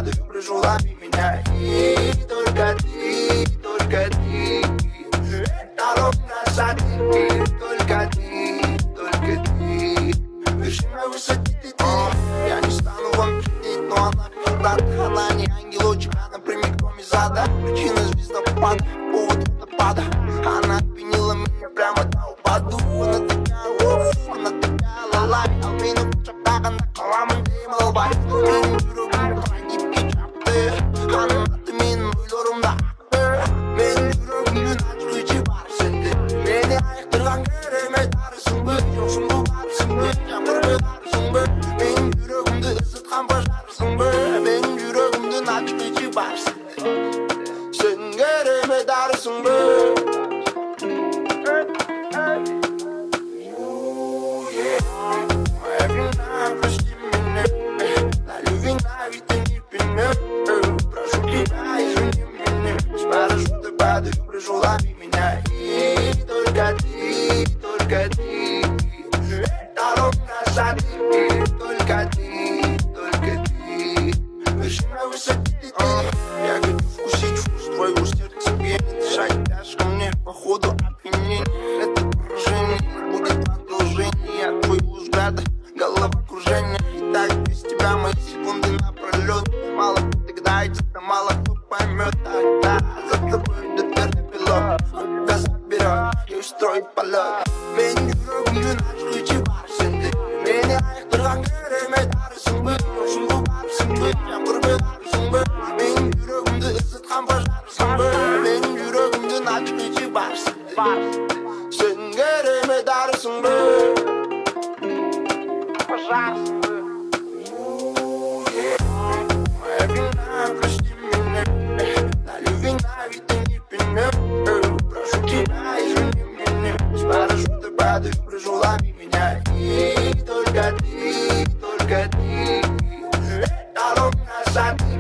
падаю, прошу, лови меня. И только ты, только ты. Эталон красоты. Только ты, только ты. Вершина высоты ты. Я не стану вам чинить, но она пиздата. Она не ангелочек, она прямиком из ада. Причина звездопада, повод водопада. Она опьянила меня прямо до упаду. Она такая, она такая лалай. Алмину чактаганда каламын дейм албай. Менің жүрегімді трагикке жапты. Қанымды менің ойларымда ақты. Менің жүрегімді начкучи бар сенде. Мені айықтырған керемет арысың бі. Жоқсың бұл барысың бі. Жаңбыр бі дарысың бі. Менің жүрегімді ысытқан пожарысың бі. Менің жүрегімді начкучи бар сенде. Сен керемет арысың бі. Прошу, лови меня. И только ты. Эталон красоты. Только ты, только ты. Вершина высоты ты. Я хочу вкусить вкус твоего сердца. Дышать тяжко мне, походу опьянение. Это поражение будет продолжение от твоего взгляда. Головокружение. И так без тебя мои секунды напролет. Мало кто тогда идет, а мало кто поймет. Тогда за тобой идет верный пилот. Сколько заберет и устроит полет. Менің жүрегімді начкучи бар сенде. Мені айықтырған керемет арысың бі. Жоқсың бұл барысың бі. Жаңбыр бі дарысың бі. Менің жүрегімді ысытқан пожарысың бі. Менің жүрегімді начкучи бар сенде. Сен керемет арысың бі. Пожарысың бі. Моя вина, прости меня. Дали вина, ведь ты не поймешь. Прошу тебя, извини меня. С парашюта падаю, прошу, лови меня. И только ты, только ты. Эталон красоты.